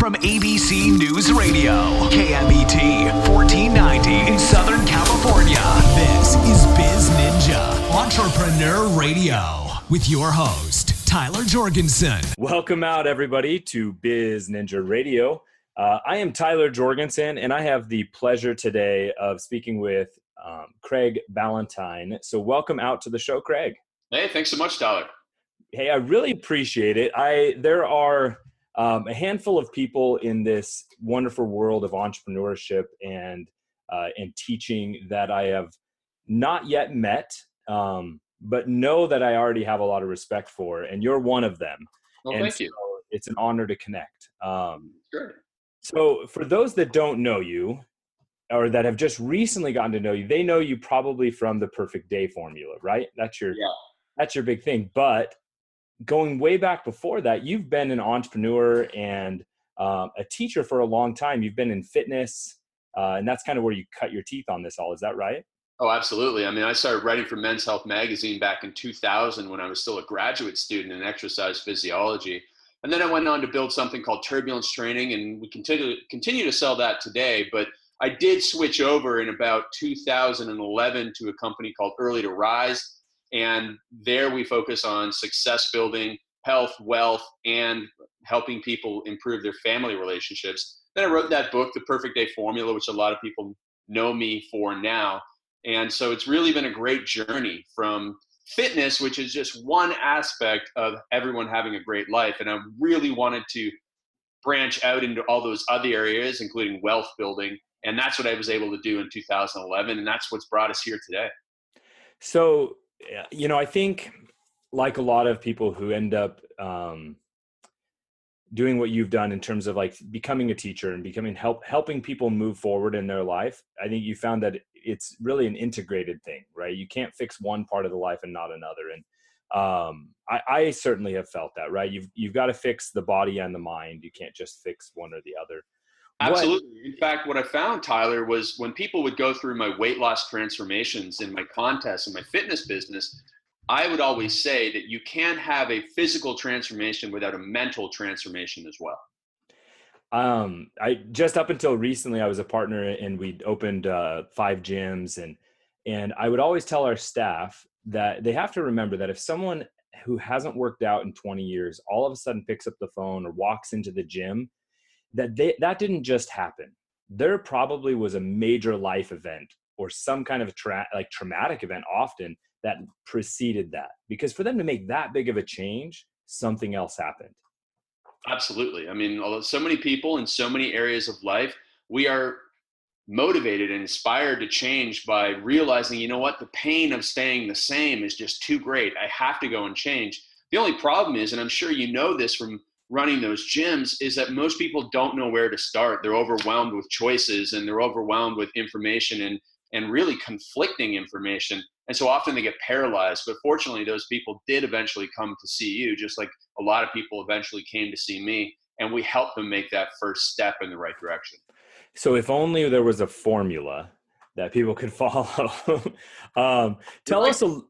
from ABC News Radio, KMET 1490 in Southern California. This is Biz Ninja Entrepreneur Radio with your host, Tyler Jorgensen. Welcome out, everybody, to Biz Ninja Radio. I am Tyler Jorgensen, and I have the pleasure today of speaking with Craig Ballantyne. So welcome out to the show, Craig. Hey, thanks so much, Tyler. Hey, I really appreciate it. There are a handful of people in this wonderful world of entrepreneurship and teaching that I have not yet met, but know that I already have a lot of respect for, and you're one of them. Well, and thank you. It's an honor to connect. Sure. So for those that don't know you, or that have just recently gotten to know you, they know you probably from the Perfect Day formula, right? That's your big thing. But going way back before that, you've been an entrepreneur and a teacher for a long time. You've been in fitness, and that's kind of where you cut your teeth on this all. Is that right? Oh, absolutely. I mean, I started writing for Men's Health magazine back in 2000 when I was still a graduate student in exercise physiology. And then I went on to build something called Turbulence Training, and we continue to sell that today. But I did switch over in about 2011 to a company called Early to Rise. And there we focus on success building, health, wealth, and helping people improve their family relationships. Then I wrote that book, The Perfect Day Formula, which a lot of people know me for now. And so it's really been a great journey from fitness, which is just one aspect of everyone having a great life. And I really wanted to branch out into all those other areas, including wealth building. And that's what I was able to do in 2011. And that's what's brought us here today. So, I think like a lot of people who end up doing what you've done in terms of like becoming a teacher and helping people move forward in their life, I think you found that it's really an integrated thing, right? You can't fix one part of the life and not another. And I certainly have felt that, right? You've got to fix the body and the mind. You can't just fix one or the other. Absolutely. In fact, what I found, Tyler, was when people would go through my weight loss transformations in my contests and my fitness business, I would always say that you can't have a physical transformation without a mental transformation as well. I just up until recently, I was a partner and we'd opened 5 gyms, and I would always tell our staff that they have to remember that if someone who hasn't worked out in 20 years all of a sudden picks up the phone or walks into the gym, that didn't just happen. There probably was a major life event or some kind of traumatic event often that preceded that, because for them to make that big of a change, something else happened. Absolutely. I mean, although so many people in so many areas of life, we are motivated and inspired to change by realizing, you know what, the pain of staying the same is just too great. I have to go and change. The only problem is, and I'm sure you know this from running those gyms, is that most people don't know where to start. They're overwhelmed with choices and they're overwhelmed with information and really conflicting information. And so often they get paralyzed. But fortunately, those people did eventually come to see you, just like a lot of people eventually came to see me. And we helped them make that first step in the right direction. So if only there was a formula that people could follow. Tell us a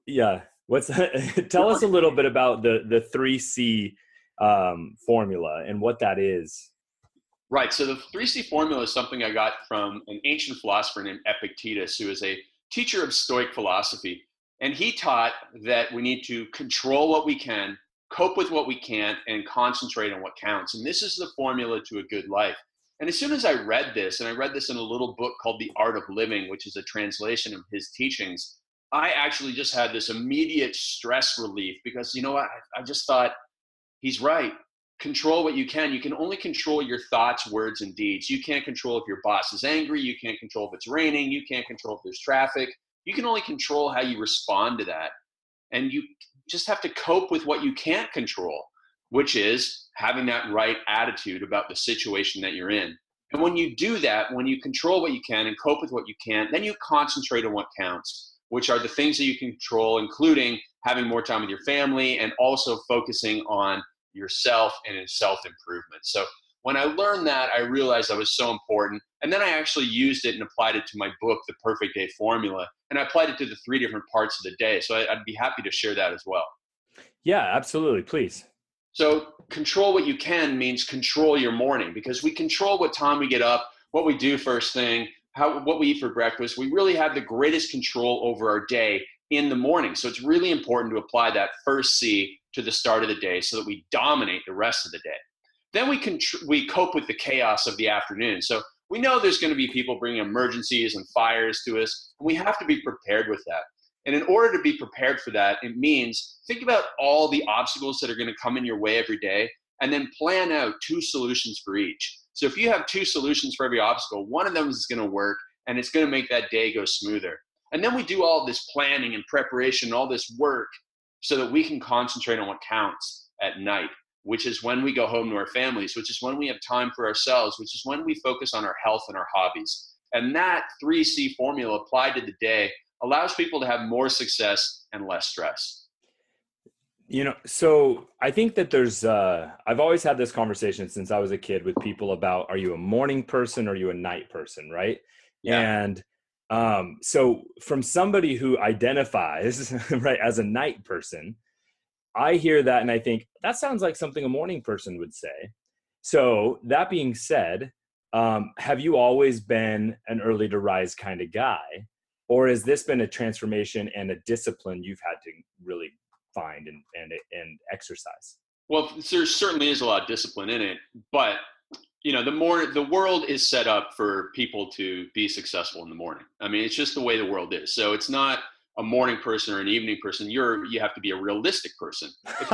little bit about the 3C formula and what that is. Right. So the 3C formula is something I got from an ancient philosopher named Epictetus, who is a teacher of Stoic philosophy. And he taught that we need to control what we can, cope with what we can't, and concentrate on what counts. And this is the formula to a good life. And as soon as I read this, and I read this in a little book called The Art of Living, which is a translation of his teachings, I actually just had this immediate stress relief because, you know what, I just thought, he's right. Control what you can. You can only control your thoughts, words, and deeds. You can't control if your boss is angry. You can't control if it's raining. You can't control if there's traffic. You can only control how you respond to that. And you just have to cope with what you can't control, which is having that right attitude about the situation that you're in. And when you do that, when you control what you can and cope with what you can't, then you concentrate on what counts, which are the things that you can control, including having more time with your family and also focusing on yourself and in self-improvement. So when I learned that, I realized that was so important. And then I actually used it and applied it to my book, The Perfect Day Formula. And I applied it to the 3 different parts of the day. So I'd be happy to share that as well. Yeah, absolutely. Please. So control what you can means control your morning, because we control what time we get up, what we do first thing, what we eat for breakfast. We really have the greatest control over our day in the morning. So it's really important to apply that first C to the start of the day so that we dominate the rest of the day. Then we cope with the chaos of the afternoon. So we know there's going to be people bringing emergencies and fires to us, and we have to be prepared with that. And in order to be prepared for that, it means think about all the obstacles that are going to come in your way every day, and then plan out 2 solutions for each. So if you have 2 solutions for every obstacle, one of them is going to work, and it's going to make that day go smoother. And then we do all this planning and preparation, all this work, so that we can concentrate on what counts at night, which is when we go home to our families, which is when we have time for ourselves, which is when we focus on our health and our hobbies. And that 3C formula applied to the day allows people to have more success and less stress. So I think that there's, I've always had this conversation since I was a kid with people about, are you a morning person or are you a night person, right? Yeah. And so from somebody who identifies right as a night person, I hear that and I think that sounds like something a morning person would say. So that being said, have you always been an early to rise kind of guy, or has this been a transformation and a discipline you've had to really find and exercise? Well, there certainly is a lot of discipline in it, but the world is set up for people to be successful in the morning. I mean, it's just the way the world is. So it's not a morning person or an evening person. You have to be a realistic person.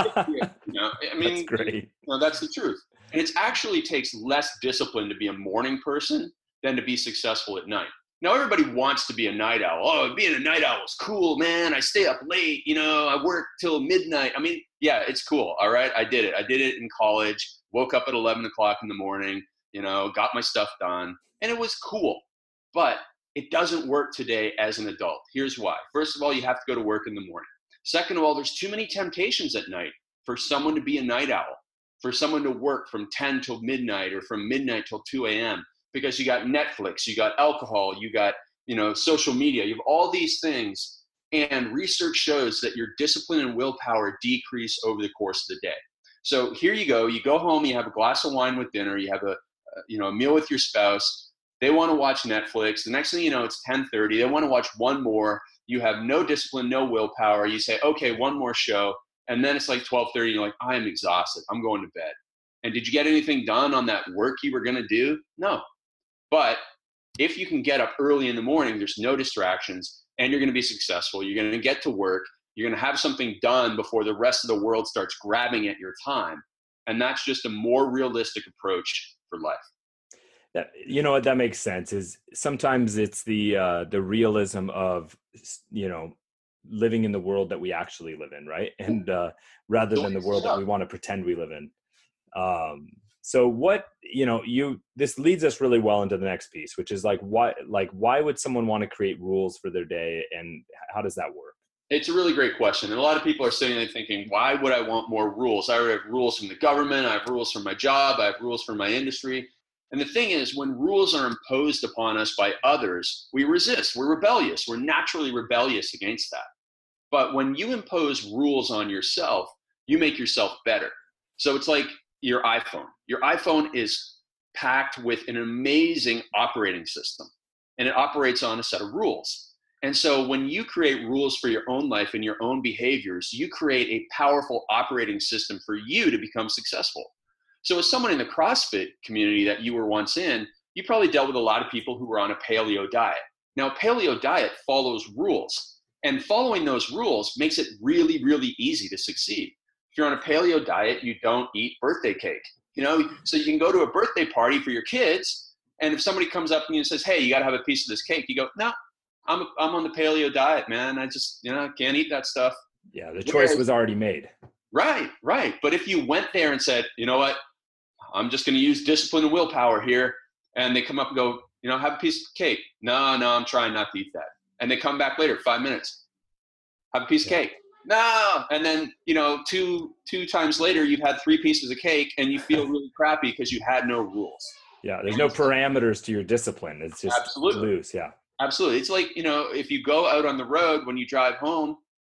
That's great. That's the truth. And it actually takes less discipline to be a morning person than to be successful at night. Now, everybody wants to be a night owl. Oh, being a night owl is cool, man. I stay up late, I work till midnight. I mean, yeah, it's cool. All right. I did it in college, woke up at 11 o'clock in the morning, got my stuff done, and it was cool. But it doesn't work today as an adult. Here's why. First of all, you have to go to work in the morning. Second of all, there's too many temptations at night for someone to be a night owl, for someone to work from 10 till midnight or from midnight till 2 a.m. because you got Netflix, you got alcohol, you got, social media, you have all these things. And research shows that your discipline and willpower decrease over the course of the day. So here you go home, you have a glass of wine with dinner, you have a meal with your spouse. They want to watch Netflix. The next thing you know, it's 10:30. They want to watch one more. You have no discipline, no willpower. You say, okay, one more show. And then it's like 12:30. You're like, I am exhausted. I'm going to bed. And did you get anything done on that work you were going to do? No. But if you can get up early in the morning, there's no distractions, and you're going to be successful. You're going to get to work. You're going to have something done before the rest of the world starts grabbing at your time. And that's just a more realistic approach for life. That makes sense. Is sometimes it's the realism of living in the world that we actually live in, right? And rather than the world that we want to pretend we live in. So what this leads us really well into the next piece, which is why would someone want to create rules for their day, and how does that work? It's a really great question. And a lot of people are sitting there thinking, why would I want more rules? I already have rules from the government. I have rules from my job. I have rules from my industry. And the thing is, when rules are imposed upon us by others, we resist. We're rebellious. We're naturally rebellious against that. But when you impose rules on yourself, you make yourself better. So it's like your iPhone. Your iPhone is packed with an amazing operating system, and it operates on a set of rules. And so when you create rules for your own life and your own behaviors, you create a powerful operating system for you to become successful. So as someone in the CrossFit community that you were once in, you probably dealt with a lot of people who were on a paleo diet. Now, a paleo diet follows rules, and following those rules makes it really, really easy to succeed. If you're on a paleo diet, you don't eat birthday cake, so you can go to a birthday party for your kids, and if somebody comes up to you and says, hey, you got to have a piece of this cake, you go, no, I'm on the paleo diet, man. I just, can't eat that stuff. Yeah, the choice was already made. Right. But if you went there and said, you know what, I'm just going to use discipline and willpower here, and they come up and go, have a piece of cake. No, I'm trying not to eat that. And they come back later, 5 minutes, have a piece of cake. No. And then, two times later, you've had 3 pieces of cake and you feel really crappy because you had no rules. Yeah. There's no parameters to your discipline. It's just loose. Yeah. Absolutely. It's like, if you go out on the road when you drive home,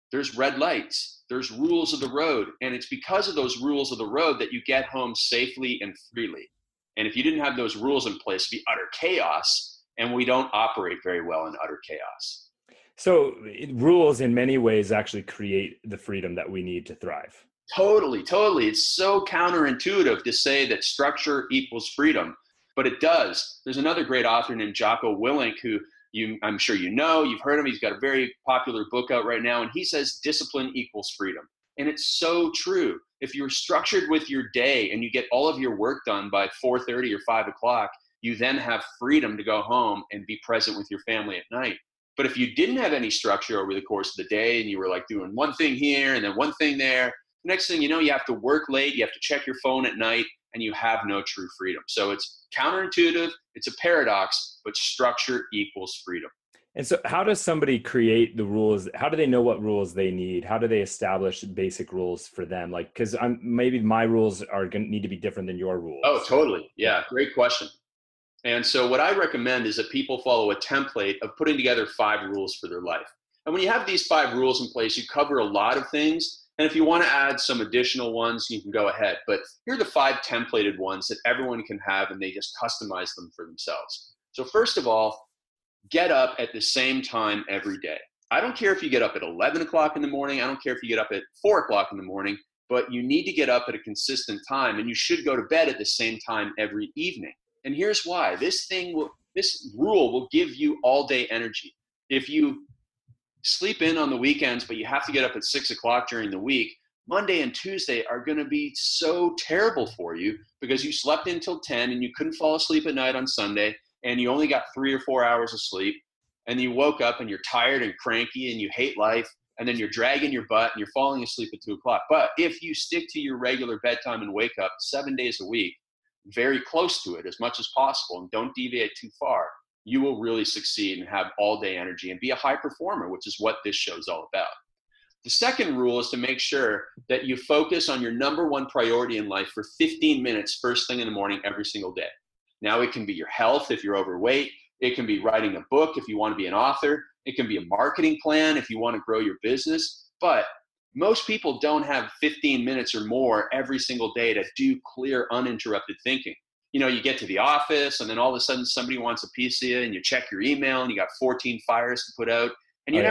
there's red lights, there's rules of the road. And it's because of those rules of the road that you get home safely and freely. And if you didn't have those rules in place, it'd be utter chaos. And we don't operate very well in utter chaos. So rules in many ways actually create the freedom that we need to thrive. Totally. It's so counterintuitive to say that structure equals freedom, but it does. There's another great author named Jocko Willink who I'm sure you know, you've heard him. He's got a very popular book out right now, and he says discipline equals freedom. And it's so true. If you're structured with your day and you get all of your work done by 4:30 or 5 o'clock, you then have freedom to go home and be present with your family at night. But if you didn't have any structure over the course of the day and you were like doing one thing here and then one thing there, the next thing you know, you have to work late, you have to check your phone at night, and you have no true freedom. So it's counterintuitive, it's a paradox, but structure equals freedom. And so how does somebody create the rules? How do they know what rules they need? How do they establish basic rules for them? Like, because maybe my rules are going to need to be different than your rules. Oh, totally. Yeah, great question. And so what I recommend is that people follow a template of putting together 5 rules for their life. And when you have these 5 rules in place, you cover a lot of things. And if you want to add some additional ones, you can go ahead. But here are the 5 templated ones that everyone can have, and they just customize them for themselves. So first of all, get up at the same time every day. I don't care if you get up at 11 o'clock in the morning. I don't care if you get up at 4 o'clock in the morning, but you need to get up at a consistent time, and you should go to bed at the same time every evening. And here's why. This rule will give you all day energy. If you sleep in on the weekends, but you have to get up at 6 o'clock during the week, Monday and Tuesday are going to be so terrible for you because you slept until 10 and you couldn't fall asleep at night on Sunday, and you only got 3 or 4 hours of sleep, and you woke up and you're tired and cranky and you hate life, and then you're dragging your butt and you're falling asleep at 2 o'clock. But if you stick to your regular bedtime and wake up 7 days a week, very close to it as much as possible, and don't deviate too far, you will really succeed and have all day energy and be a high performer, which is what this show is all about. The second rule is to make sure that you focus on your number one priority in life for 15 minutes first thing in the morning every single day. Now, it can be your health if you're overweight. It can be writing a book if you want to be an author. It can be a marketing plan if you want to grow your business. But most people don't have 15 minutes or more every single day to do clear, uninterrupted thinking. You know, you get to the office and then all of a sudden somebody wants a piece of you, and you check your email and you got 14 fires to put out. And you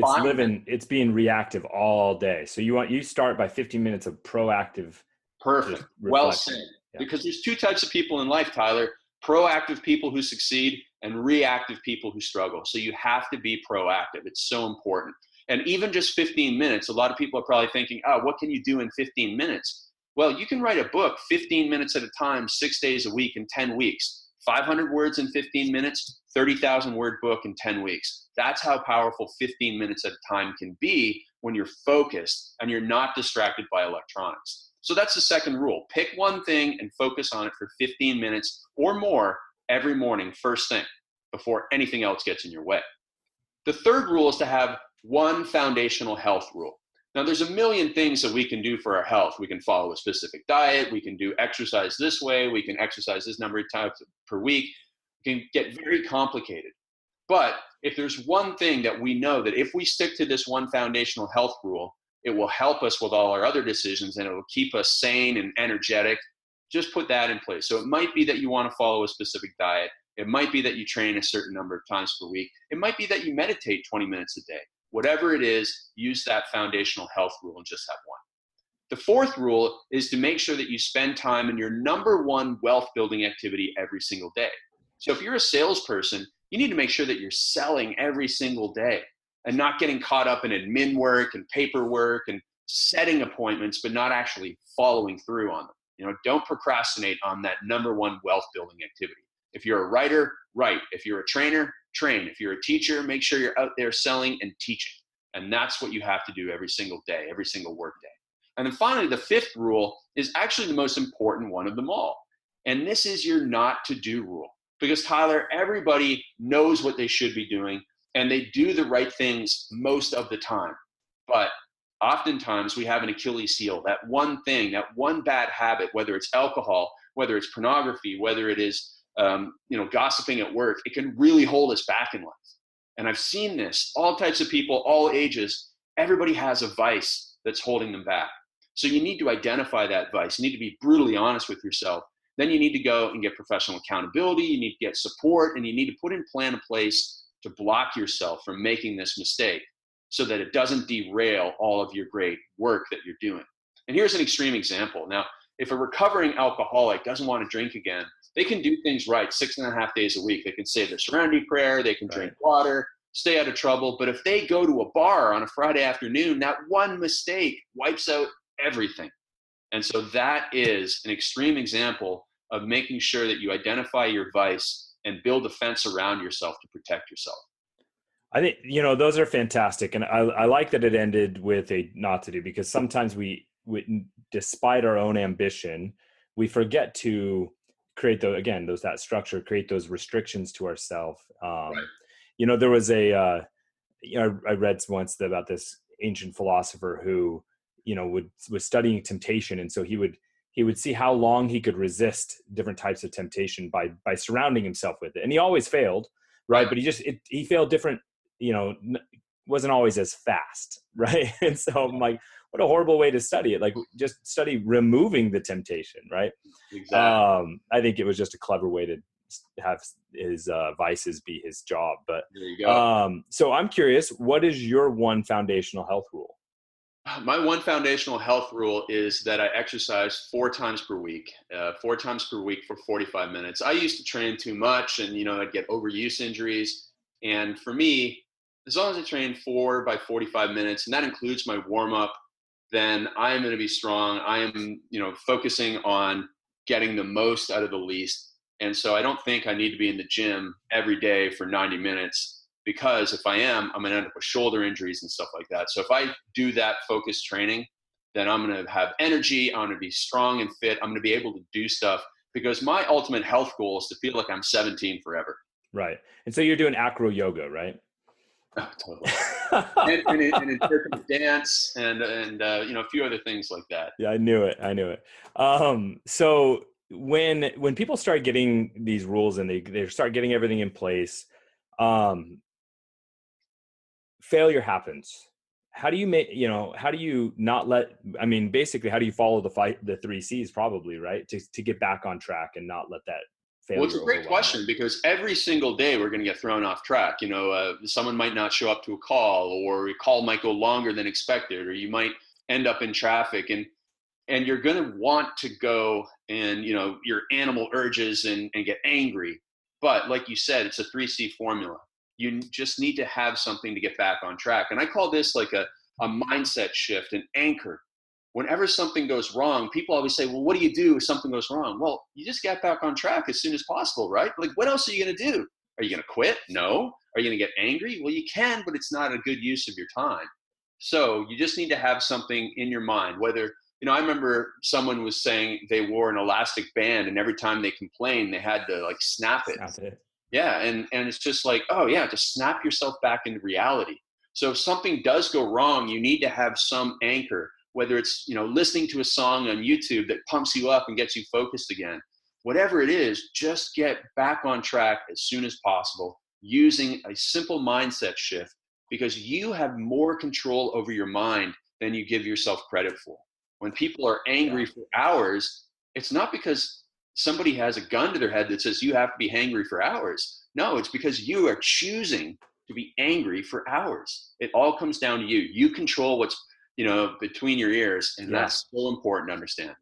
it's being reactive all day. So you start by 15 minutes of proactive. Perfect. Well said. Yeah. Because there's 2 types of people in life, Tyler: proactive people who succeed and reactive people who struggle. So you have to be proactive. It's so important. And even just 15 minutes, a lot of people are probably thinking, oh, what can you do in 15 minutes? Well, you can write a book 15 minutes at a time, 6 days a week in 10 weeks. 500 words in 15 minutes, 30,000 word book in 10 weeks. That's how powerful 15 minutes at a time can be when you're focused and you're not distracted by electronics. So that's the second rule. Pick one thing and focus on it for 15 minutes or more every morning, first thing, before anything else gets in your way. The third rule is to have one foundational health rule. Now, there's a million things that we can do for our health. We can follow a specific diet. We can do exercise this way. We can exercise this number of times per week. It can get very complicated. But if there's one thing that we know that if we stick to this one foundational health rule, it will help us with all our other decisions, and it will keep us sane and energetic. Just put that in place. So it might be that you want to follow a specific diet. It might be that you train a certain number of times per week. It might be that you meditate 20 minutes a day. Whatever it is, use that foundational health rule and just have one. The fourth rule is to make sure that you spend time in your number one wealth building activity every single day. So if you're a salesperson, you need to make sure that you're selling every single day and not getting caught up in admin work and paperwork and setting appointments, but not actually following through on them. You know, don't procrastinate on that number one wealth building activity. If you're a writer, write. If you're a trainer, train. If you're a teacher, make sure you're out there selling and teaching. And that's what you have to do every single day, every single work day. And then finally, the fifth rule is actually the most important one of them all. And this is your not to do rule. Because Tyler, everybody knows what they should be doing and they do the right things most of the time. But oftentimes we have an Achilles heel, that one thing, that one bad habit, whether it's alcohol, whether it's pornography, whether it is gossiping at work, it can really hold us back in life. And I've seen this, all types of people, all ages, everybody has a vice that's holding them back. So you need to identify that vice. You need to be brutally honest with yourself. Then you need to go and get professional accountability. You need to get support, and you need to put in plan in place to block yourself from making this mistake so that it doesn't derail all of your great work that you're doing. And here's an extreme example. Now, if a recovering alcoholic doesn't want to drink again, they can do things right 6.5 days a week. They can say the Serenity Prayer, they can drink water, stay out of trouble. But if they go to a bar on a Friday afternoon, that one mistake wipes out everything. And so that is an extreme example of making sure that you identify your vice and build a fence around yourself to protect yourself. I think, those are fantastic. And I like that it ended with a not to do, because sometimes we despite our own ambition, we forget to create that structure, create those restrictions to ourselves. There was I read once about this ancient philosopher who, was studying temptation. And so he would see how long he could resist different types of temptation by surrounding himself with it. And he always failed, right? But he failed different, wasn't always as fast, right? And so I'm like, what a horrible way to study it. Like, just study removing the temptation, right? Exactly. I think it was just a clever way to have his vices be his job. But there you go. So I'm curious, what is your one foundational health rule? My one foundational health rule is that I exercise 4 times per week, 4 times per week for 45 minutes. I used to train too much, and I'd get overuse injuries. And for me, as long as I train 4 by 45 minutes, and that includes my warm up, then I am going to be strong. I am, focusing on getting the most out of the least. And so I don't think I need to be in the gym every day for 90 minutes, because if I am, I'm going to end up with shoulder injuries and stuff like that. So if I do that focused training, then I'm going to have energy. I'm going to be strong and fit. I'm going to be able to do stuff, because my ultimate health goal is to feel like I'm 17 forever. Right. And so you're doing acro yoga, right? Oh, totally. and interpretive dance and a few other things like that. Yeah, I knew it. So when people start getting these rules and they start getting everything in place, failure happens. How do you how do you not basically, how do you follow the 3 C's probably, right? To get back on track and not let that failure. Well, it's a great question, because every single day we're going to get thrown off track. Someone might not show up to a call, or a call might go longer than expected, or you might end up in traffic, and you're going to want to go and, your animal urges and get angry. But like you said, it's a 3C formula. You just need to have something to get back on track. And I call this like a mindset shift, an anchor. Whenever something goes wrong, people always say, well, what do you do if something goes wrong? Well, you just get back on track as soon as possible, right? Like, what else are you going to do? Are you going to quit? No. Are you going to get angry? Well, you can, but it's not a good use of your time. So you just need to have something in your mind, whether, I remember someone was saying they wore an elastic band, and every time they complained, they had to like snap it. Yeah. And it's just like, oh yeah, just snap yourself back into reality. So if something does go wrong, you need to have some anchor, whether it's, listening to a song on YouTube that pumps you up and gets you focused again. Whatever it is, just get back on track as soon as possible using a simple mindset shift, because you have more control over your mind than you give yourself credit for. When people are angry for hours, it's not because somebody has a gun to their head that says you have to be angry for hours. No, it's because you are choosing to be angry for hours. It all comes down to you. You control what's between your ears, and that's so important to understand.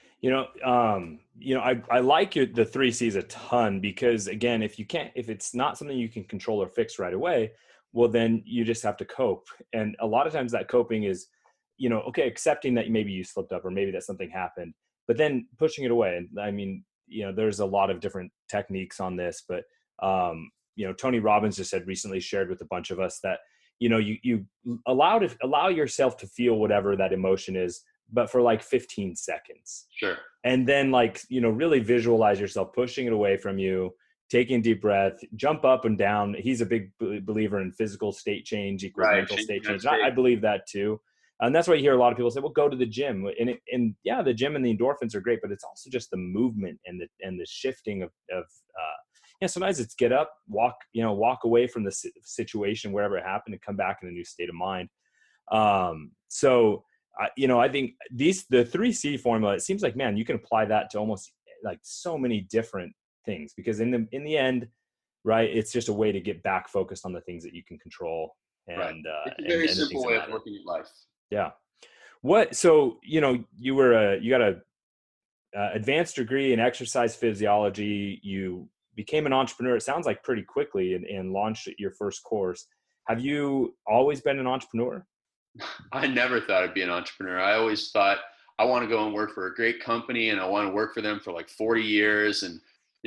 I like the 3 C's a ton, because again, if it's not something you can control or fix right away, well, then you just have to cope. And a lot of times that coping is, accepting that maybe you slipped up, or maybe that something happened, but then pushing it away. And there's a lot of different techniques on this, but Tony Robbins just recently shared with a bunch of us that, you allow yourself to feel whatever that emotion is, but for like 15 seconds. Sure. And then really visualize yourself pushing it away from you, taking a deep breath, jump up and down. He's a big believer in physical state change equals mental state change. I believe that too. And that's why you hear a lot of people say, well, go to the gym. And the gym and the endorphins are great, but it's also just the movement and the shifting of sometimes it's get up, walk away from the situation, wherever it happened, and come back in a new state of mind. So I think the 3C formula, it seems like, man, you can apply that to almost like so many different things, because in the end, right, it's just a way to get back focused on the things that you can control. And, right. It's a very and simple way of looking at life. Yeah. So, you got a advanced degree in exercise physiology. You became an entrepreneur, it sounds like, pretty quickly, and launched your first course. Have you always been an entrepreneur? I never thought I'd be an entrepreneur. I always thought I want to go and work for a great company, and I want to work for them for like 40 years. And,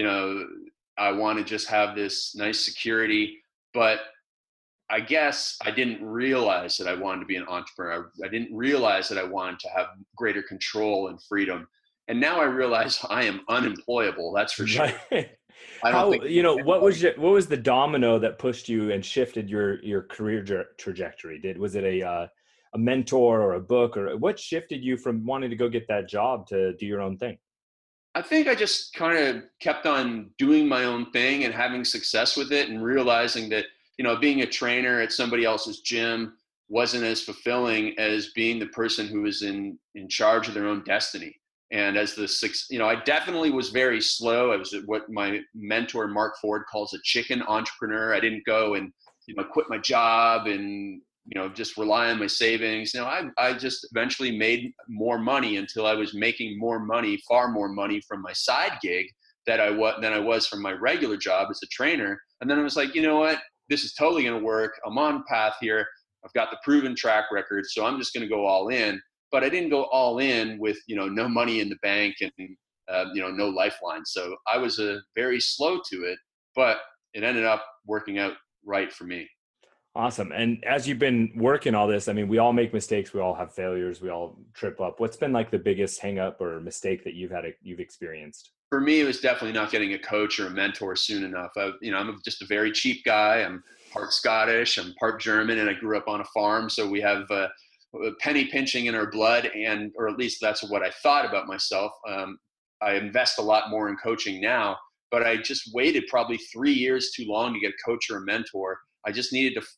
I want to just have this nice security. But I guess I didn't realize that I wanted to be an entrepreneur. I didn't realize that I wanted to have greater control and freedom. And now I realize I am unemployable. That's for sure. Right. What was the domino that pushed you and shifted your career trajectory? Was it a mentor or a book, or what shifted you from wanting to go get that job to do your own thing? I think I just kind of kept on doing my own thing and having success with it, and realizing that, being a trainer at somebody else's gym wasn't as fulfilling as being the person who was in charge of their own destiny. And as I definitely was very slow. I was what my mentor, Mark Ford, calls a chicken entrepreneur. I didn't go and, quit my job and, just rely on my savings. I just eventually made more money until I was making more money, far more money, from my side gig than I was from my regular job as a trainer. And then I was like, you know what? This is totally going to work. I'm on path here. I've got the proven track record, so I'm just going to go all in. But I didn't go all in with, no money in the bank and, no lifeline. So I was very slow to it, but it ended up working out right for me. Awesome. And as you've been working all this, I mean, we all make mistakes. We all have failures. We all trip up. What's been like the biggest hang up or mistake that you've experienced? For me, it was definitely not getting a coach or a mentor soon enough. I'm just a very cheap guy. I'm part Scottish, I'm part German, and I grew up on a farm. So we have penny pinching in our blood, or at least that's what I thought about myself. I invest a lot more in coaching now, but I just waited probably 3 years too long to get a coach or a mentor. I just needed to,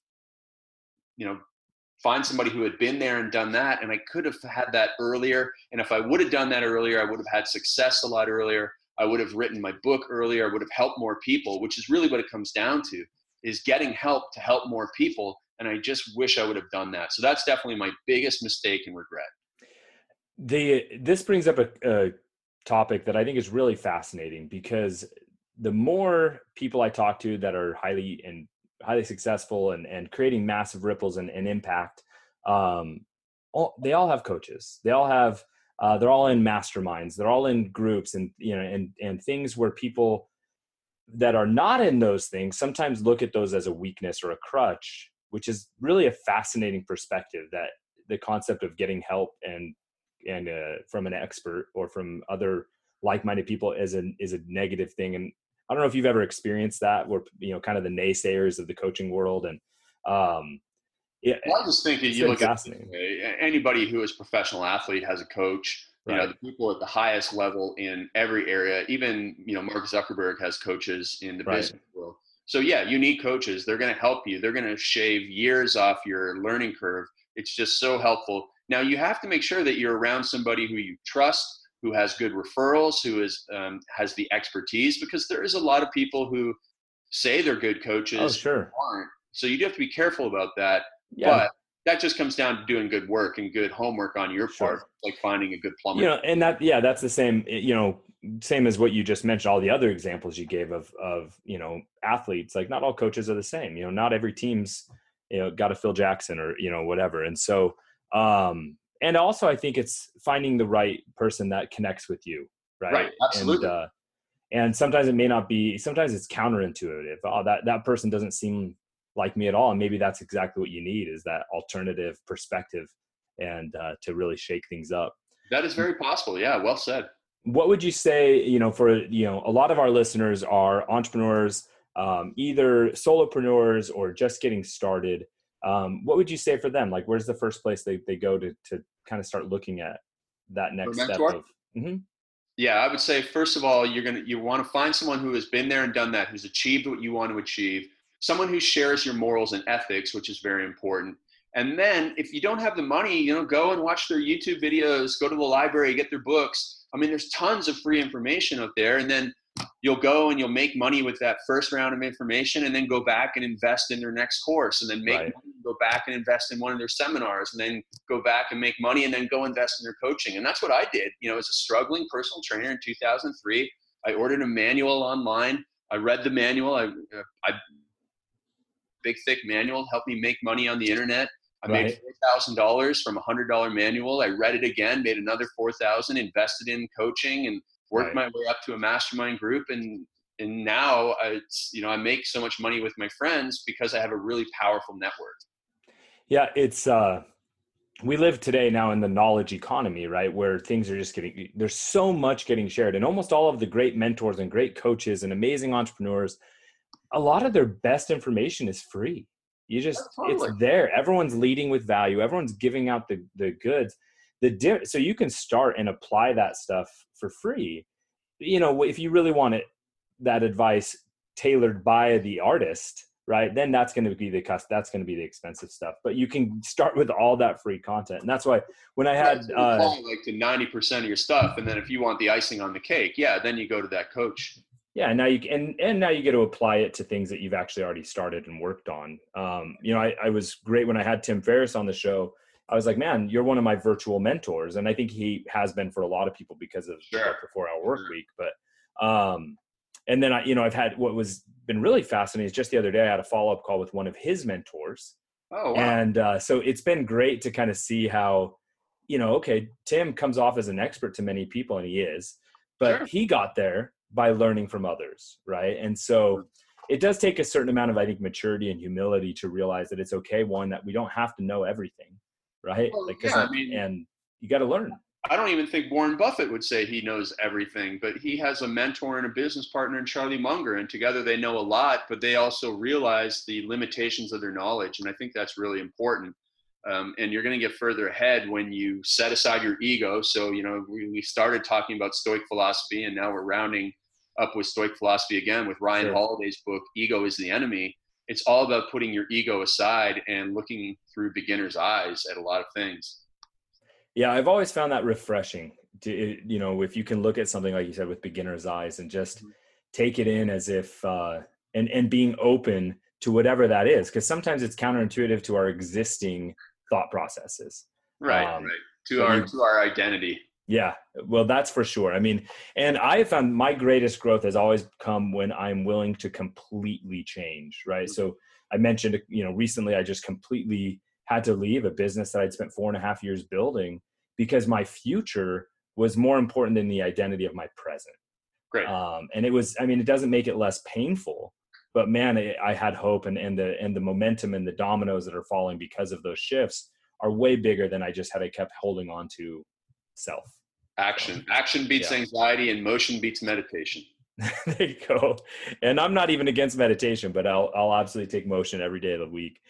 find somebody who had been there and done that. And I could have had that earlier. And if I would have done that earlier, I would have had success a lot earlier. I would have written my book earlier. I would have helped more people, which is really what it comes down to, is getting help to help more people. And I just wish I would have done that. So that's definitely my biggest mistake and regret. This brings up a topic that I think is really fascinating, because the more people I talk to that are highly successful and creating massive ripples and impact, they all have coaches. They all have, they're all in masterminds. They're all in groups and things where people that are not in those things sometimes look at those as a weakness or a crutch, which is really a fascinating perspective, that the concept of getting help and from an expert or from other like-minded people is a negative thing. And I don't know if you've ever experienced that, where, kind of the naysayers of the coaching world. And I just think that you look at anybody who is a professional athlete has a coach. Right. The people at the highest level in every area, even, Mark Zuckerberg has coaches in the business world. So yeah, you need coaches. They're going to help you. They're going to shave years off your learning curve. It's just so helpful. Now you have to make sure that you're around somebody who you trust, who has good referrals, who has the expertise, because there is a lot of people who say they're good coaches. Oh, sure. Aren't. So you do have to be careful about that. Yeah. But that just comes down to doing good work and good homework on your part, like finding a good plumber. And that's the same, same as what you just mentioned, all the other examples you gave of athletes. Like, not all coaches are the same. Not every team's, got a Phil Jackson or, whatever. And so, and also I think it's finding the right person that connects with you. Right. Absolutely. And sometimes it may not be, sometimes it's counterintuitive. Oh, that person doesn't seem like me at all. And maybe that's exactly what you need, is that alternative perspective and to really shake things up. That is very possible. Yeah. Well said. What would you say, for, a lot of our listeners are entrepreneurs, either solopreneurs or just getting started. What would you say for them? Like, where's the first place they go to kind of start looking at that next step of? Mm-hmm. Yeah, I would say, first of all, you want to find someone who has been there and done that, who's achieved what you want to achieve, someone who shares your morals and ethics, which is very important. And then if you don't have the money, go and watch their YouTube videos, go to the library, get their books. I mean, there's tons of free information out there. And then you'll go and you'll make money with that first round of information, and then go back and invest in their next course, and then make money, go back and invest in one of their seminars, and then go back and make money, and then go invest in their coaching. And that's what I did. As a struggling personal trainer in 2003, I ordered a manual online. I read the manual. I big, thick manual helped me make money on the internet. I made $4,000 from a $100 manual. I read it again, made another $4,000, invested in coaching, and worked my way up to a mastermind group. And now I make so much money with my friends because I have a really powerful network. Yeah. It's, we live today now in the knowledge economy, right? Where things are just there's so much getting shared, and almost all of the great mentors and great coaches and amazing entrepreneurs, a lot of their best information is free. It's there. Everyone's leading with value. Everyone's giving out the goods. So you can start and apply that stuff for free. If you really want that advice tailored by the artist, right? Then that's going to be the expensive stuff. But you can start with all that free content. And that's why when I had like to 90% of your stuff, and then if you want the icing on the cake, then you go to that coach. Yeah. Now now you get to apply it to things that you've actually already started and worked on. I was great when I had Tim Ferriss on the show. I was like, man, you're one of my virtual mentors. And I think he has been for a lot of people because of the 4-hour work week. But, and then I've had, what was been really fascinating is just the other day, I had a follow-up call with one of his mentors. Oh, wow. And so it's been great to kind of see how, okay, Tim comes off as an expert to many people, and he is, but he got there by learning from others. Right. And so it does take a certain amount of, I think, maturity and humility to realize that it's okay. One, that we don't have to know everything. Right. Well, and you got to learn. I don't even think Warren Buffett would say he knows everything, but he has a mentor and a business partner in Charlie Munger, and together they know a lot, but they also realize the limitations of their knowledge. And I think that's really important. And you're going to get further ahead when you set aside your ego. So, we started talking about Stoic philosophy, and now we're rounding up with Stoic philosophy again with Ryan Holiday's book, Ego is the Enemy. It's all about putting your ego aside and looking through beginner's eyes at a lot of things. Yeah, I've always found that refreshing to, if you can look at something, like you said, with beginner's eyes and just take it in as if, and being open to whatever that is. Because sometimes it's counterintuitive to our existing thought processes. Right. To our identity. Yeah, well, that's for sure. I mean, and I have found my greatest growth has always come when I'm willing to completely change, right? So I mentioned, recently I just completely had to leave a business that I'd spent 4.5 years building because my future was more important than the identity of my present. Great. And it doesn't make it less painful, but man, I had hope, and the momentum and the dominoes that are falling because of those shifts are way bigger than I kept holding on to self. Action beats anxiety, and motion beats meditation. There you go. And I'm not even against meditation, but I'll absolutely take motion every day of the week.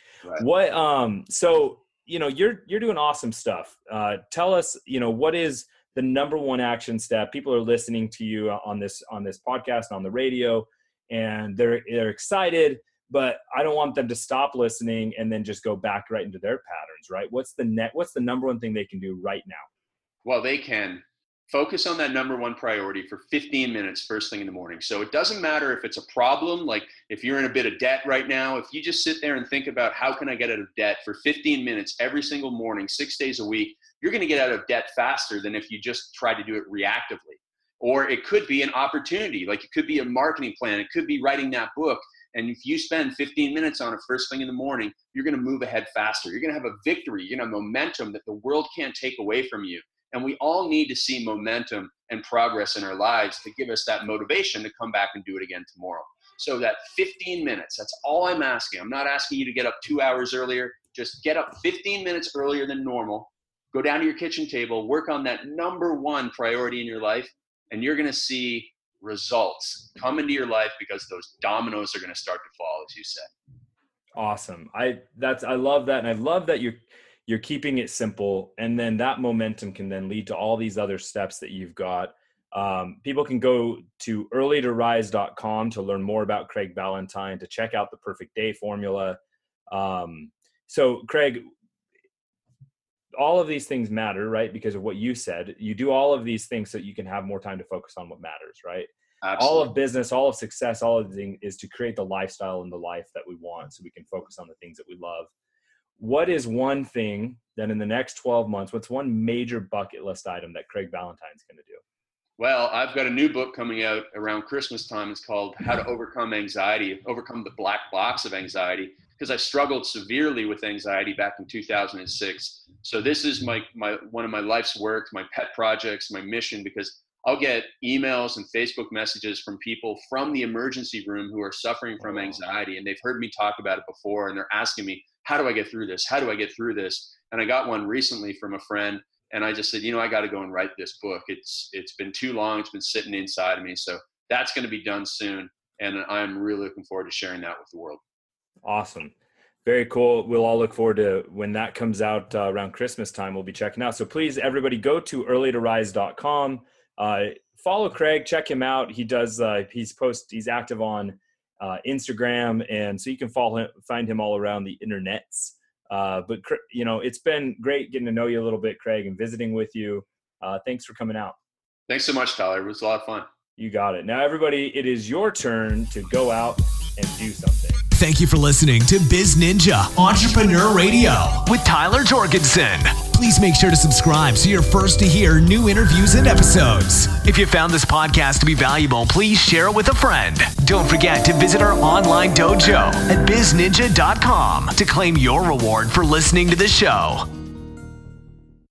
Right. So, you're doing awesome stuff. Tell us, what is the number one action step? People are listening to you on this podcast and on the radio, and they're excited, but I don't want them to stop listening and then just go back right into their patterns, right? What's the number one thing they can do right now? Well, they can focus on that number one priority for 15 minutes first thing in the morning. So it doesn't matter if it's a problem, like if you're in a bit of debt right now, if you just sit there and think about how can I get out of debt for 15 minutes every single morning, 6 days a week, you're going to get out of debt faster than if you just try to do it reactively. Or it could be an opportunity, like it could be a marketing plan. It could be writing that book. And if you spend 15 minutes on it first thing in the morning, you're going to move ahead faster. You're going to have a victory, momentum that the world can't take away from you. And we all need to see momentum and progress in our lives to give us that motivation to come back and do it again tomorrow. So that 15 minutes, that's all I'm asking. I'm not asking you to get up 2 hours earlier. Just get up 15 minutes earlier than normal. Go down to your kitchen table, work on that number one priority in your life, and you're going to see results come into your life because those dominoes are going to start to fall, as you said. Awesome. I love that. And I love that you're keeping it simple, and then that momentum can then lead to all these other steps that you've got. People can go to earlytorise.com to learn more about Craig Ballantyne, to check out the Perfect Day formula. So Craig, all of these things matter, right? Because of what you said. You do all of these things so you can have more time to focus on what matters, right? Absolutely. All of business, all of success, all of the things is to create the lifestyle and the life that we want so we can focus on the things that we love. What is one thing that in the next 12 months, what's one major bucket list item that Craig Ballantyne's going to do? Well, I've got a new book coming out around Christmas time. It's called How to Overcome Anxiety, Overcome the Black Box of Anxiety, because I struggled severely with anxiety back in 2006. So this is my one of my life's work, my pet projects, my mission, because I'll get emails and Facebook messages from people from the emergency room who are suffering from anxiety, and they've heard me talk about it before, and they're asking me, how do I get through this? How do I get through this? And I got one recently from a friend, and I just said, I got to go and write this book. It's been too long. It's been sitting inside of me. So that's going to be done soon, and I'm really looking forward to sharing that with the world. Awesome. Very cool. We'll all look forward to when that comes out around Christmas time. We'll be checking out. So please, everybody, go to earlytorise.com. Follow Craig, check him out. He does, he's active on Instagram. And so you can find him all around the internets. But it's been great getting to know you a little bit, Craig, and visiting with you. Thanks for coming out. Thanks so much, Tyler. It was a lot of fun. You got it. Now, everybody, it is your turn to go out and do something. Thank you for listening to Biz Ninja Entrepreneur Radio with Tyler Jorgensen. Please make sure to subscribe so you're first to hear new interviews and episodes. If you found this podcast to be valuable, please share it with a friend. Don't forget to visit our online dojo at bizninja.com to claim your reward for listening to the show.